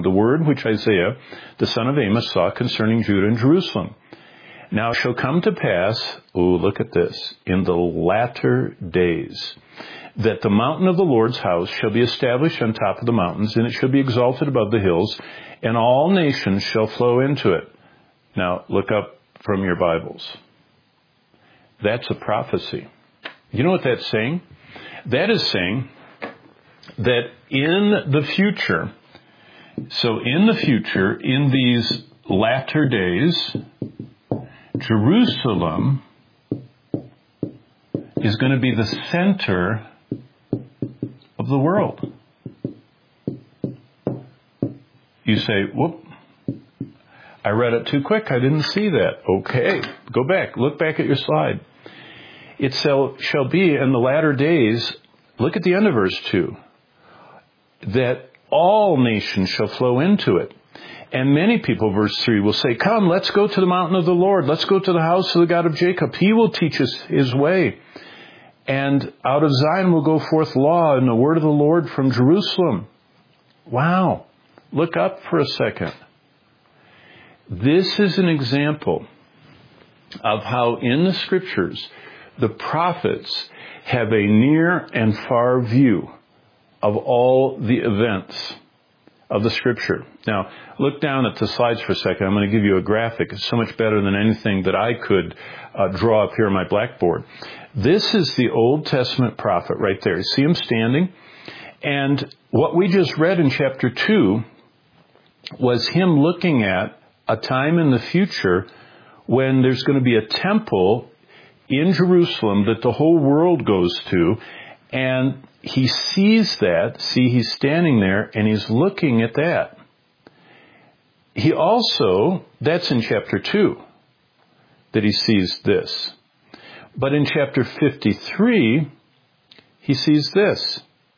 fulfilling the word which Isaiah, the son of Amos, saw concerning Judah and Jerusalem. Now it shall come to pass, look at this, in the latter days, that the mountain of the Lord's house shall be established on top of the mountains, and it shall be exalted above the hills, and all nations shall flow into it. Now, look up from your Bibles. That's a prophecy. You know what that's saying? That is saying that in the future, in these latter days, Jerusalem is going to be the center of the world. You say, whoop, I read it too quick. I didn't see that. Okay, go back. Look back at your slide. It shall be in the latter days, look at the end of verse 2, that all nations shall flow into it. And many people, verse 3, will say, come, let's go to the mountain of the Lord. Let's go to the house of the God of Jacob. He will teach us his way. And out of Zion will go forth law and the word of the Lord from Jerusalem. Wow. Look up for a second. This is an example of how in the Scriptures the prophets have a near and far view of all the events of the Scripture. Now, look down at the slides for a second. I'm going to give you a graphic. It's so much better than anything that I could draw up here on my blackboard. This is the Old Testament prophet right there. You see him standing? And what we just read in chapter 2 was him looking at a time in the future when there's going to be a temple in Jerusalem that the whole world goes to, and he sees that. See, he's standing there and he's looking at that. He also, that's in chapter 2, that he sees this. But in chapter 53, he sees this.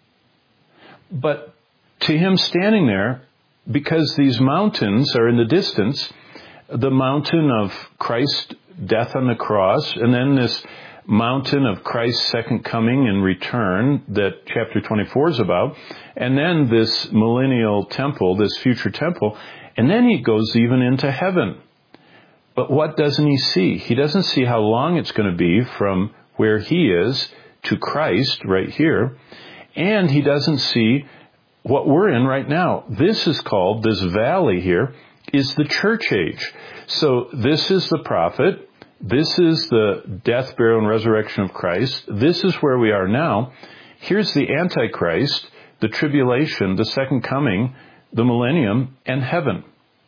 But to him standing there, because these mountains are in the distance, the mountain of Christ's death on the cross, and then this mountain of Christ's second coming and return that chapter 24 is about, and then this millennial temple, this future temple, and then he goes even into heaven. But what doesn't he see? He doesn't see how long it's going to be from where he is to Christ right here, and he doesn't see what we're in right now. This is called, this valley here, is the church age. So this is the prophet. This is the death, burial, and resurrection of Christ. This is where we are now. Here's the Antichrist, the tribulation, the second coming, the millennium, and heaven.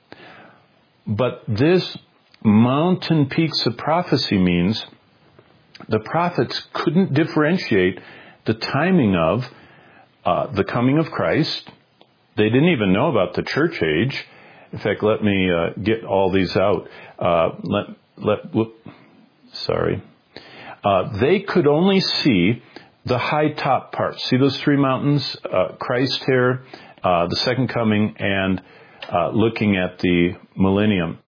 But this mountain peaks of prophecy means the prophets couldn't differentiate the timing of the coming of Christ. They didn't even know about the church age. In fact, let me get all these out. They could only see the high top parts. See those three mountains? Christ here, the second coming, and looking at the millennium.